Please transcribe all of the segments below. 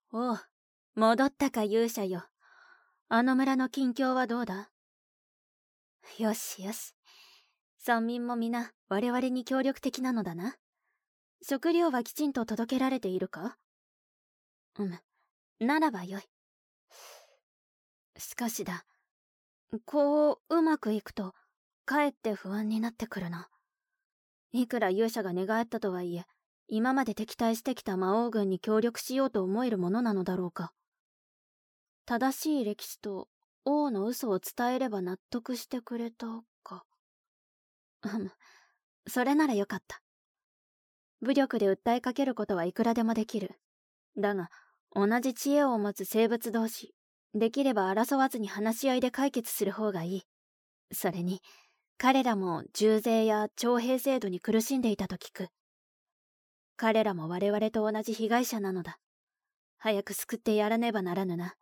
おう、戻ったか勇者よ。あの村の近況はどうだ？よしよし。村民も皆我々に協力的なのだな。食料はきちんと届けられているか？ならばよい。しかしだ、こううまくいくとかえって不安になってくるな。いくら勇者が寝返ったとはいえ、今まで敵対してきた魔王軍に協力しようと思えるものなのだろうか。正しい歴史と王の嘘を伝えれば納得してくれたか。それならよかった。武力で訴えかけることはいくらでもできる。だが、同じ知恵を持つ生物同士、できれば争わずに話し合いで解決する方がいい。それに、彼らも重税や徴兵制度に苦しんでいたと聞く。彼らも我々と同じ被害者なのだ。早く救ってやらねばならぬな。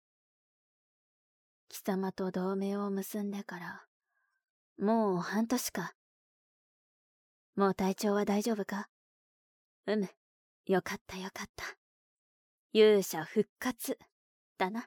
貴様と同盟を結んでから、もう半年か。もう体調は大丈夫か？よかったよかった。勇者復活、だな。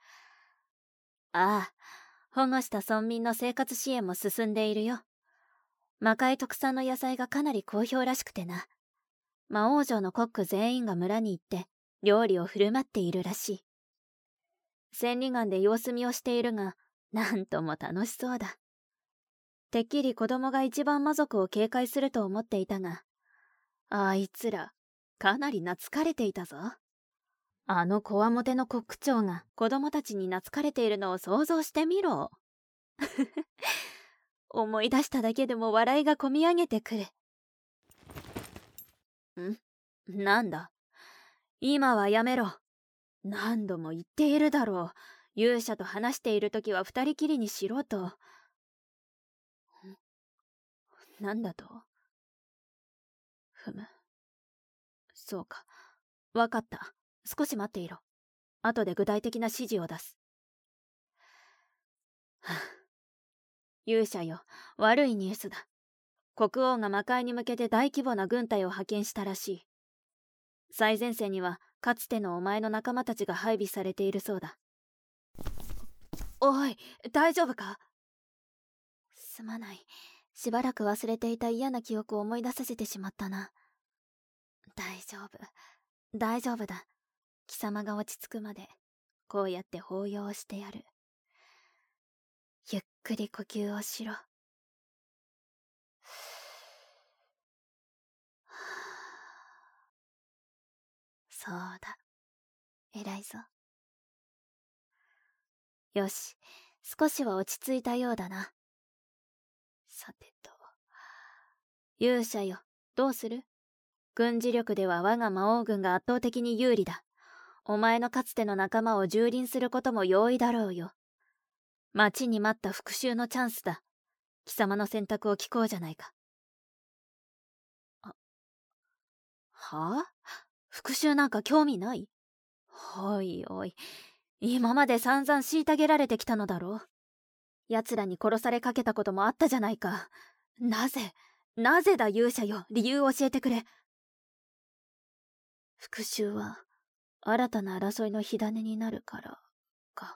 ああ、保護した村民の生活支援も進んでいるよ。魔界特産の野菜がかなり好評らしくてな。魔王城のコック全員が村に行って料理を振る舞っているらしい。千里眼で様子見をしているが、なんとも楽しそうだ。てっきり子供が一番魔族を警戒すると思っていたが、あいつらかなり懐かれていたぞ。あのこわもてのコック長が子供たちに懐かれているのを想像してみろ。思い出しただけでも笑いがこみ上げてくる。なんだ。今はやめろ。何度も言っているだろう。勇者と話しているときは二人きりにしろと。なんだと？そうか。わかった。少し待っていろ。後で具体的な指示を出す。勇者よ、悪いニュースだ。国王が魔界に向けて大規模な軍隊を派遣したらしい。最前線にはかつてのお前の仲間たちが配備されているそうだ。おい、大丈夫か？すまない。しばらく忘れていた嫌な記憶を思い出させてしまったな。大丈夫。大丈夫だ。貴様が落ち着くまで、こうやって抱擁してやる。ゆっくり呼吸をしろ。そうだ。偉いぞ。よし、少しは落ち着いたようだな。さてと。勇者よ、どうする？軍事力では我が魔王軍が圧倒的に有利だ。お前のかつての仲間を蹂躙することも容易だろうよ。待ちに待った復讐のチャンスだ。貴様の選択を聞こうじゃないか。はあ？復讐なんか興味ない？おいおい、今まで散々虐げられてきたのだろう。奴らに殺されかけたこともあったじゃないか。なぜだ勇者よ、理由を教えてくれ。復讐は新たな争いの火種になるからか。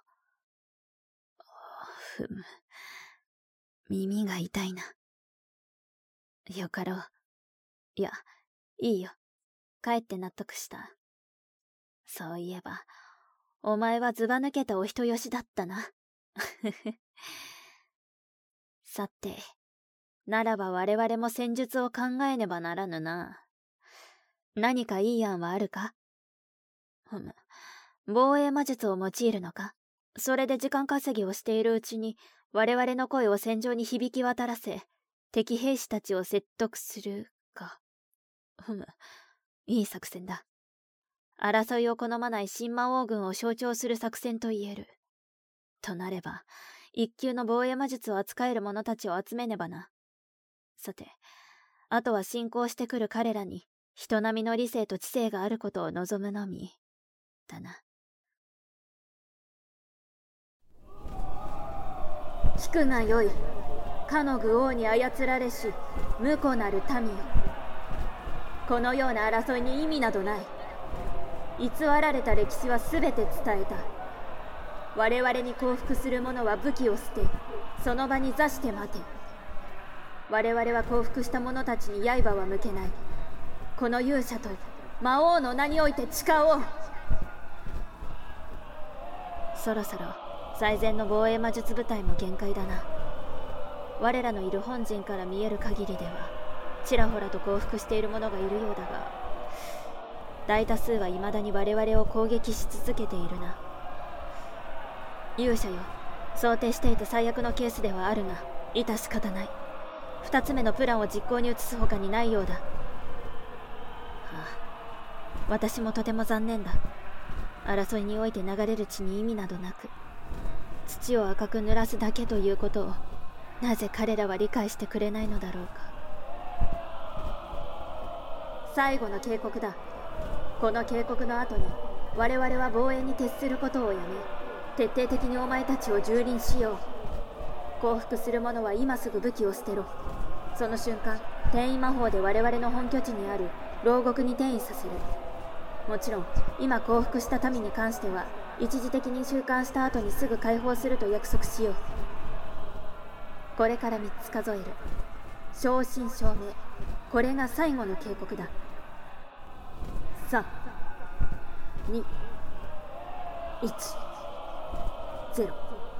耳が痛いな。よかろう。いや、いいよ。かえって納得した。そういえば、お前はずば抜けたお人よしだったな。さて、ならば我々も戦術を考えねばならぬな。何かいい案はあるか？防衛魔術を用いるのか？それで時間稼ぎをしているうちに我々の声を戦場に響き渡らせ、敵兵士たちを説得するか。いい作戦だ。争いを好まない新魔王軍を象徴する作戦と言える。となれば、一級の防衛魔術を扱える者たちを集めねばな。さて、あとは侵攻してくる彼らに人並みの理性と知性があることを望むのみだな。聞くがよい。かの愚王に操られし無辜なる民よ。このような争いに意味などない。 偽られた歴史は全て伝えた。我々に降伏する者は武器を捨て、その場に座して待て。我々は降伏した者たちに刃は向けない。この勇者と魔王の名において誓おう。そろそろ最善の防衛魔術部隊も限界だな。我らのいる本陣から見える限りではちらほらと降伏している者がいるようだが、大多数は未だに我々を攻撃し続けているな。勇者よ、想定していた最悪のケースではあるが致し方ない。2つ目のプランを実行に移すほかにないようだ。私もとても残念だ。争いにおいて流れる血に意味などなく、土を赤く濡らすだけということをなぜ彼らは理解してくれないのだろうか。最後の警告だ。この警告の後に我々は防衛に徹することをやめ、徹底的にお前たちを蹂躙しよう。降伏する者は今すぐ武器を捨てろ。その瞬間、転移魔法で我々の本拠地にある牢獄に転移させる。もちろん今降伏した民に関しては一時的に収監した後にすぐ解放すると約束しよう。これから3つ数える。正真正銘、これが最後の警告だ。3、2、1、0。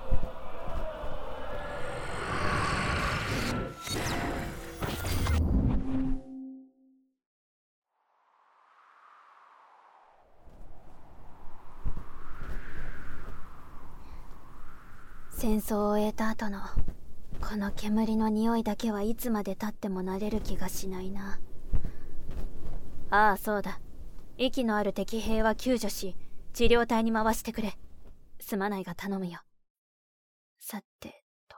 戦争を終えた後のこの煙の匂いだけはいつまで経っても慣れる気がしないな。ああ、そうだ。息のある敵兵は救助し治療隊に回してくれ。すまないが頼むよ。さてと、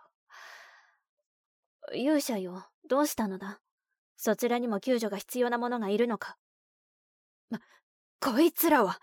勇者よ、どうしたのだ。そちらにも救助が必要な者がいるのか。こいつらは。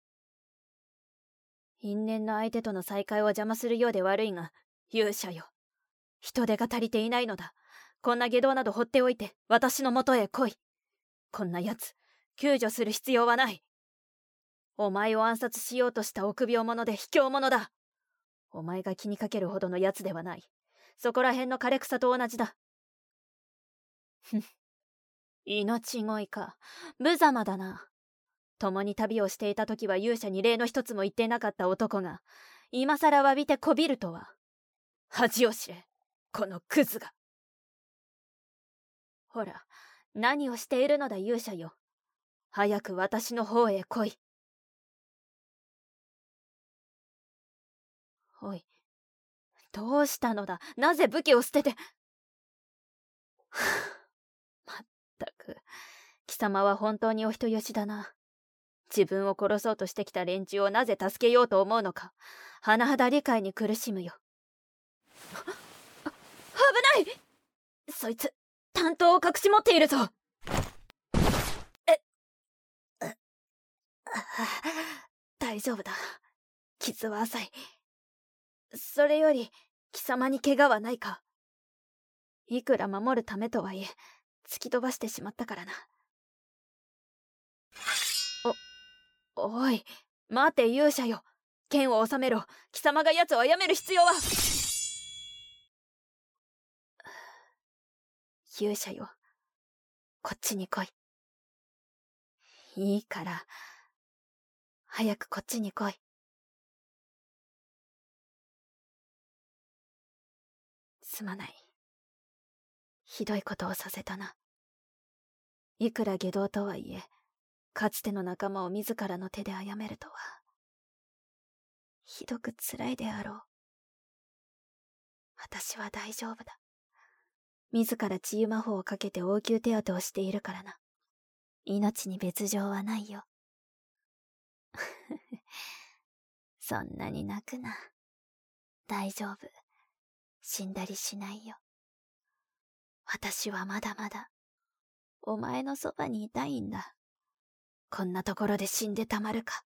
因縁の相手との再会を邪魔するようで悪いが、勇者よ、人手が足りていないのだ。こんな下道など放っておいて私のもとへ来い。こんな奴救助する必要はない。お前を暗殺しようとした臆病者で卑怯者だ。お前が気にかけるほどの奴ではない。そこら辺の枯れ草と同じだ。ふん、命乞いか。無様だな。共に旅をしていた時は勇者に礼の一つも言っていなかった男が今さら詫びてこびるとは。恥を知れ、このクズが。ほら、何をしているのだ勇者よ。早く私の方へ来い。おい、どうしたのだ。なぜ武器を捨てて。まったく、貴様は本当にお人よしだな。自分を殺そうとしてきた連中をなぜ助けようと思うのか、甚だ理解に苦しむよ。危ない！そいつ、担当を隠し持っているぞ。大丈夫だ。傷は浅い。それより貴様に怪我はないか。いくら守るためとはいえ突き飛ばしてしまったからな。おい、待て勇者よ。剣を収めろ。貴様が奴を殺める必要は。勇者よ、こっちに来い。いいから早くこっちに来い。すまない。ひどいことをさせたな。いくら下道とはいえ、かつての仲間を自らの手で殺めるとは、ひどくつらいであろう。私は大丈夫だ。自ら治癒魔法をかけて応急手当てをしているからな。命に別状はないよ。そんなに泣くな。大丈夫。死んだりしないよ。私はまだまだお前のそばにいたいんだ。こんなところで死んでたまるか。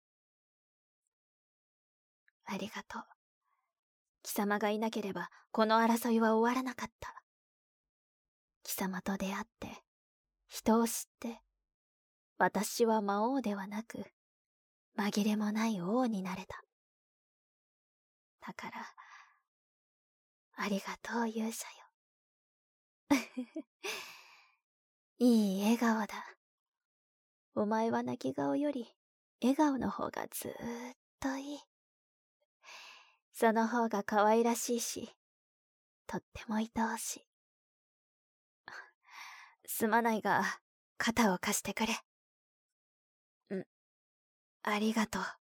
ありがとう。貴様がいなければこの争いは終わらなかった。貴様と出会って人を知って、私は魔王ではなく紛れもない王になれた。だから、ありがとう勇者よ。いい笑顔だ。お前は泣き顔より笑顔の方がずーっといい。その方が可愛らしいし、とっても愛おしい。すまないが、肩を貸してくれ。ありがとう。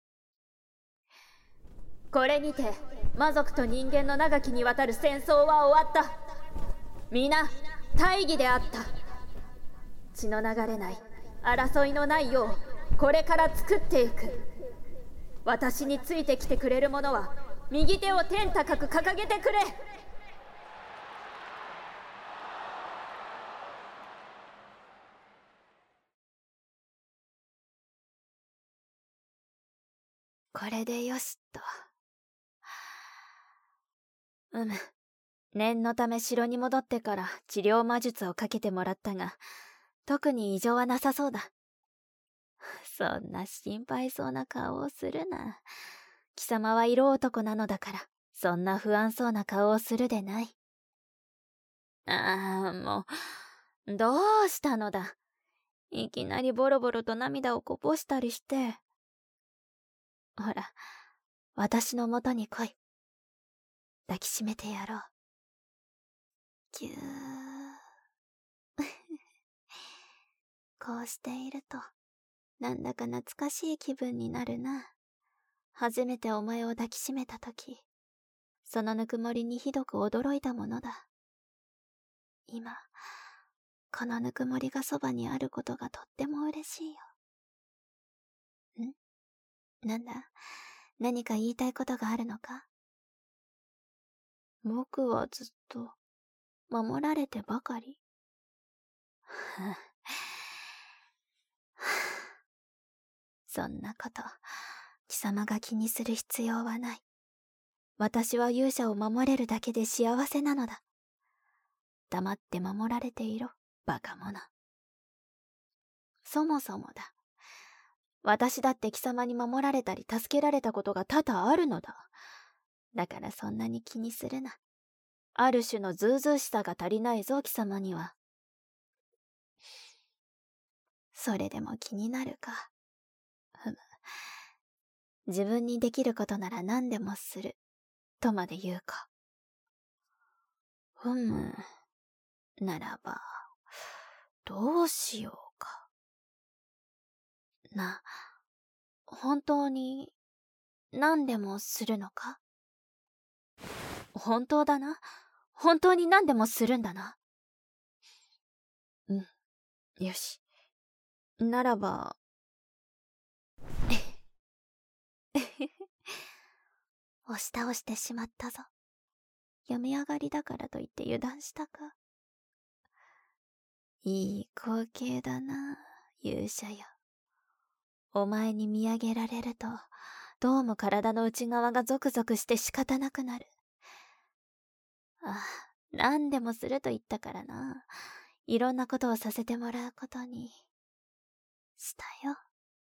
これにて、魔族と人間の長きにわたる戦争は終わった。皆、大義であった。血の流れない、争いのないよう、これから作っていく。私についてきてくれる者は、右手を天高く掲げてくれ。これでよしと。念のため城に戻ってから治療魔術をかけてもらったが、特に異常はなさそうだ。そんな心配そうな顔をするな。貴様は色男なのだから、そんな不安そうな顔をするでない。もう、どうしたのだ。いきなりボロボロと涙をこぼしたりして。ほら、私のもとに来い。抱きしめてやろう。ぎゅー。こうしていると、なんだか懐かしい気分になるな。初めてお前を抱きしめたとき、そのぬくもりにひどく驚いたものだ。今、このぬくもりがそばにあることがとっても嬉しいよ。なんだ、何か言いたいことがあるのか？僕はずっと、守られてばかり。そんなこと、貴様が気にする必要はない。私は勇者を守れるだけで幸せなのだ。黙って守られていろ、バカ者。そもそもだ。私だって貴様に守られたり助けられたことが多々あるのだ。だからそんなに気にするな。ある種のずうずうしさが足りないぞ、貴様には。それでも気になるか。自分にできることなら何でもする。とまで言うか。ならば、どうしようか。本当に、何でもするのか？本当だな。本当に何でもするんだな。よし。ならば、押し倒してしまったぞ。病み上がりだからといって油断したか。いい光景だな、勇者よ。お前に見上げられると、どうも体の内側がゾクゾクして仕方なくなる。何でもすると言ったからな。いろんなことをさせてもらうことに、したよ。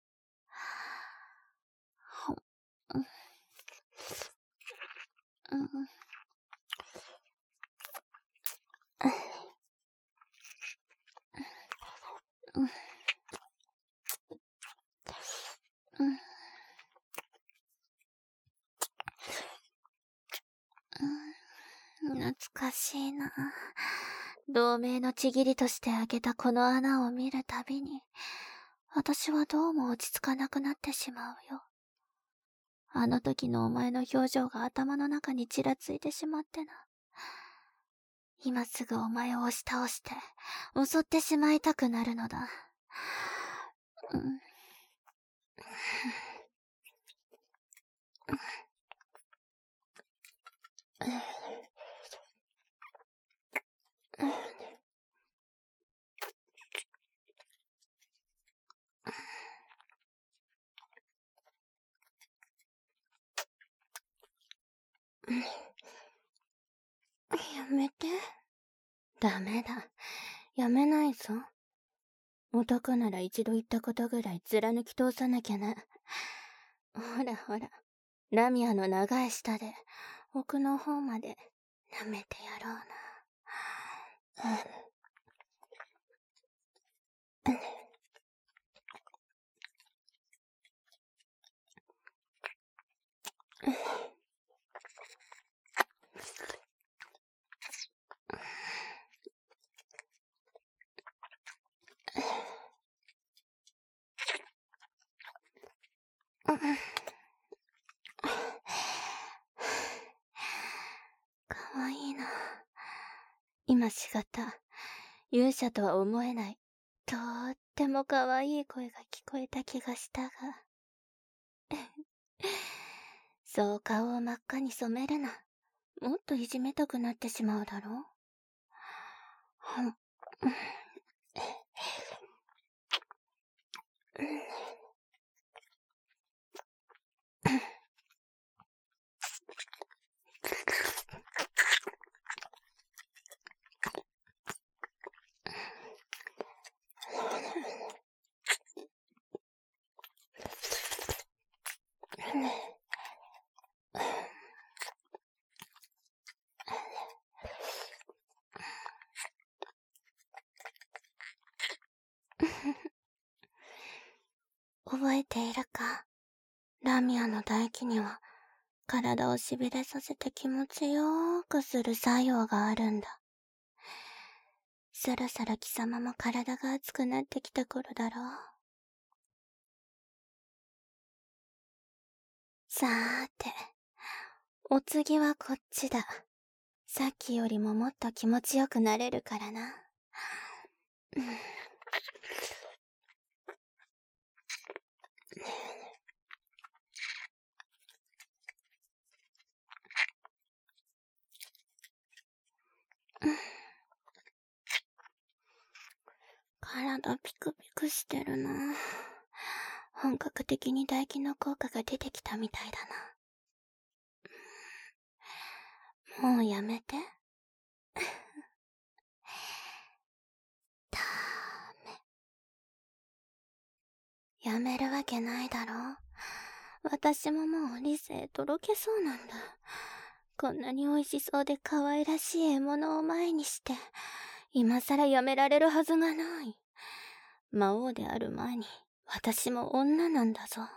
懐かしいな。同盟のちぎりとして開けたこの穴を見るたびに、私はどうも落ち着かなくなってしまうよ。あの時のお前の表情が頭の中にちらついてしまってな。今すぐお前を押し倒して、襲ってしまいたくなるのだ。やめて。ダメだ。やめないぞ。男なら一度言ったことぐらい貫き通さなきゃな。 ほらほら、ラミアの長い舌で奥の方まで舐めてやろうな。かわいいな。今しがた、勇者とは思えない、とってもかわいい声が聞こえた気がしたが。そう顔を真っ赤に染めるな。もっといじめたくなってしまうだろう。覚えているか？ラミアの唾液には体をしびれさせて気持ちよーくする作用があるんだ。そろそろ貴様も体が熱くなってきた頃だろう。さーて、お次はこっちだ。さっきよりももっと気持ちよくなれるからな。体ピクピクしてるな。本格的に唾液の効果が出てきたみたいだな。もうやめて。ダメ。やめるわけないだろ。私ももう理性とろけそうなんだ。こんなに美味しそうで可愛らしい獲物を前にして、今さらやめられるはずがない。魔王である前に、私も女なんだぞ。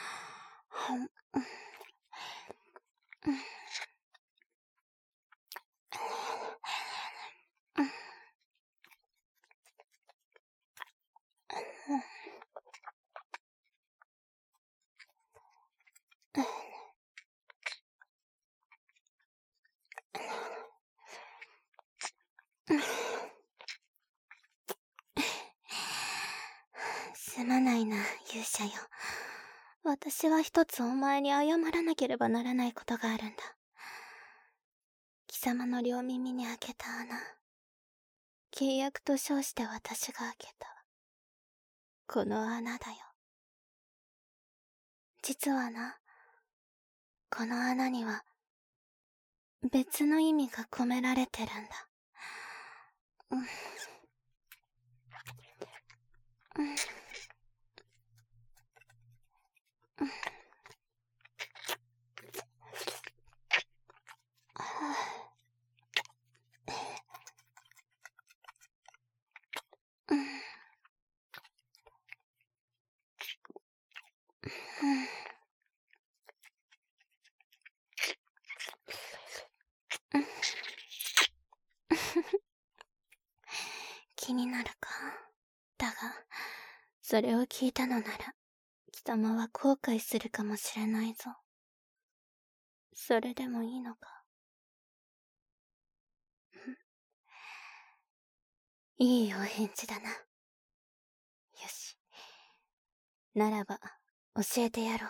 すまないな、勇者よ。私は一つお前に謝らなければならないことがあるんだ。貴様の両耳に開けた穴。契約と称して私が開けた。この穴だよ。実はな、この穴には別の意味が込められてるんだ。気になるか？だが、それを聞いたのなら、貴様は後悔するかもしれないぞ。それでもいいのか？いいお返事だな。よし。ならば、教えてやろう。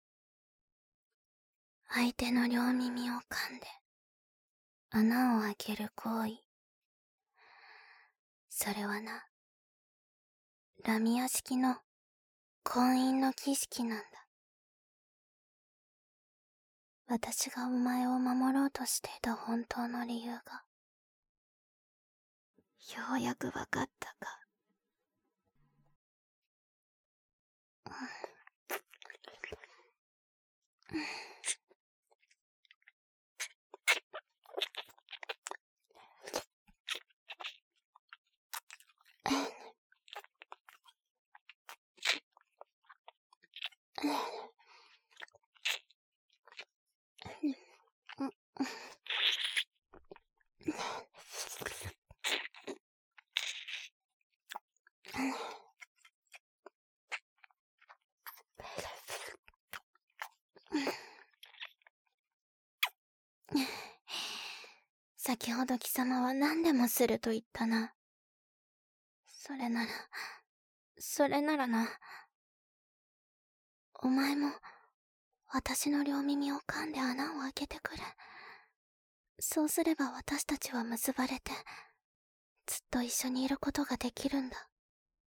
相手の両耳を噛んで、穴を開ける行為。それはな、ラミア式の婚姻の儀式なんだ。私がお前を守ろうとしていた本当の理由が、ようやくわかったか。 先ほど貴様は何でもすると言ったな。それならな。お前も、私の両耳を噛んで穴を開けてくれ。そうすれば私たちは結ばれて、ずっと一緒にいることができるんだ。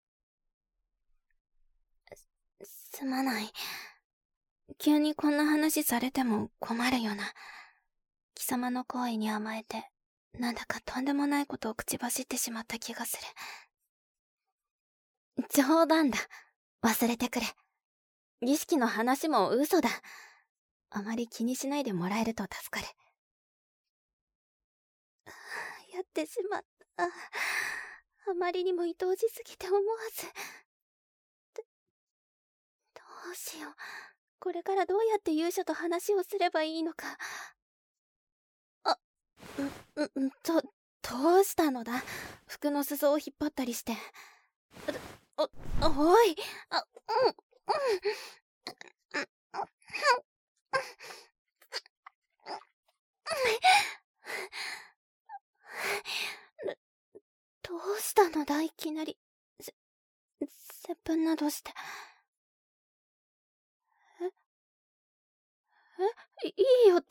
すまない。急にこんな話されても困るよな。貴様の好意に甘えて、なんだかとんでもないことを口走ってしまった気がする。冗談だ。忘れてくれ。儀式の話も嘘だ。あまり気にしないでもらえると助かる。やってしまった。あまりにも愛おしすぎて思わず。どうしよう。これからどうやって勇者と話をすればいいのか。どうしたのだ。服の裾を引っ張ったりして。おい。どうしたのだ、いきなり。接吻などして。いいよって。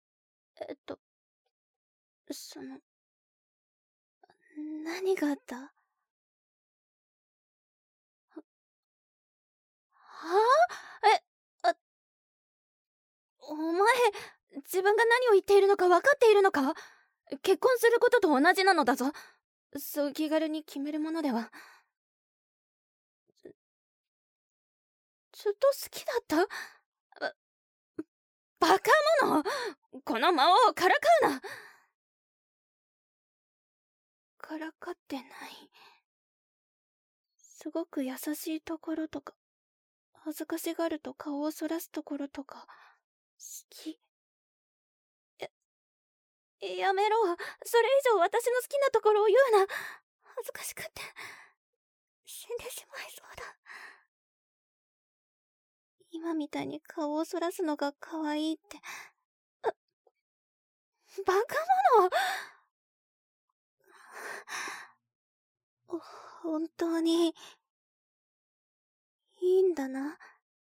何があった？はお前、自分が何を言っているのか分かっているのか？結婚することと同じなのだぞ。そう気軽に決めるものでは。ずっと好きだった？バカ者！この魔王をからかうな！からかってない。すごく優しいところとか、恥ずかしがると顔をそらすところとか、好き。やめろ。それ以上私の好きなところを言うな。恥ずかしくって死んでしまいそうだ。今みたいに顔をそらすのが可愛いって。バカ者！本当にいいんだな。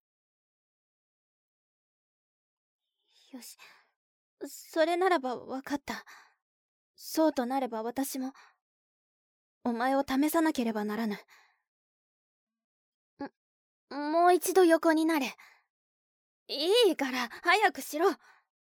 よし、それならば分かった。そうとなれば私もお前を試さなければならぬ。もう一度横になれ。いいから早くしろ。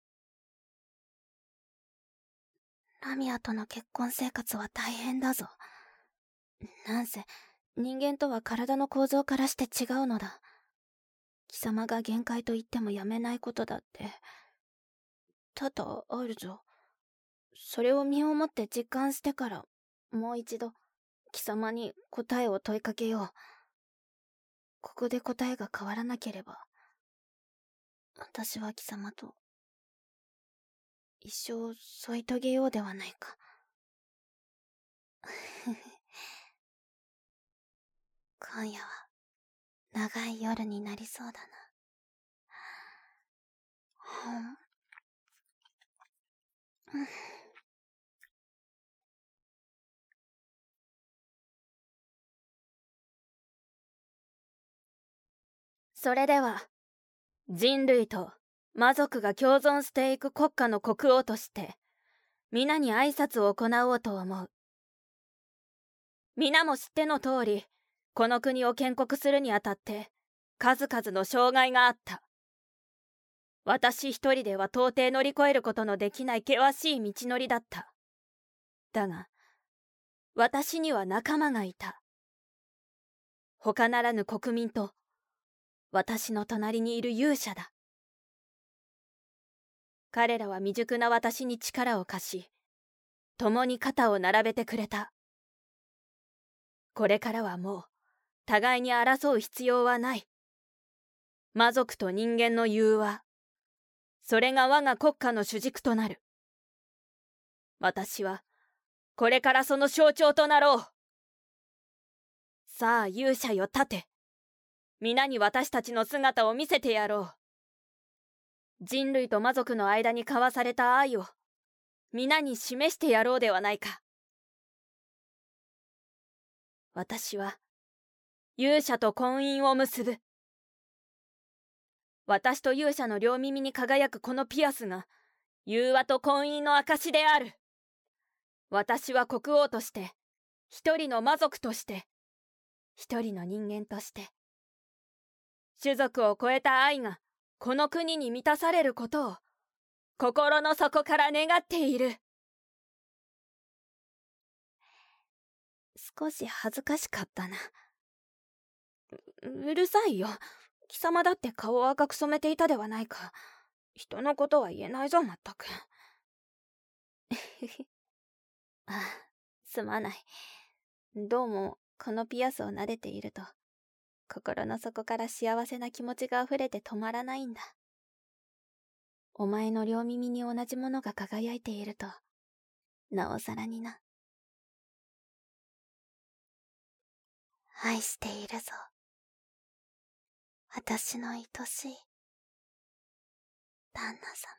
ラミアとの結婚生活は大変だぞ。なんせ人間とは体の構造からして違うのだ。貴様が限界と言ってもやめないことだって多々あるぞ。それを身をもって実感してからもう一度貴様に答えを問いかけよう。ここで答えが変わらなければ私は貴様と一生添い遂げようではないか。今夜は長い夜になりそうだな。それでは人類と魔族が共存していく国家の国王として皆に挨拶を行おうと思う。皆も知っての通り、この国を建国するにあたって数々の障害があった。私一人では到底乗り越えることのできない険しい道のりだった。だが私には仲間がいた。他ならぬ国民と私の隣にいる勇者だ。 彼らは未熟な私に力を貸し、共に肩を並べてくれた。これからはもう、互いに争う必要はない。魔族と人間の融和、それが我が国家の主軸となる。私は、これからその象徴となろう。さあ勇者よ立て。皆に私たちの姿を見せてやろう。人類と魔族の間に交わされた愛を皆に示してやろうではないか。私は勇者と婚姻を結ぶ。私と勇者の両耳に輝くこのピアスが融和と婚姻の証である。私は国王として、一人の魔族として、一人の人間として、種族を超えた愛がこの国に満たされることを心の底から願っている。少し恥ずかしかったな。うるさいよ。貴様だって顔を赤く染めていたではないか。人のことは言えないぞ、まったく。ああ、すまない。どうもこのピアスを撫でていると心の底から幸せな気持ちが溢れて止まらないんだ。お前の両耳に同じものが輝いているとなおさらにな。愛しているぞ、私の愛しい旦那様。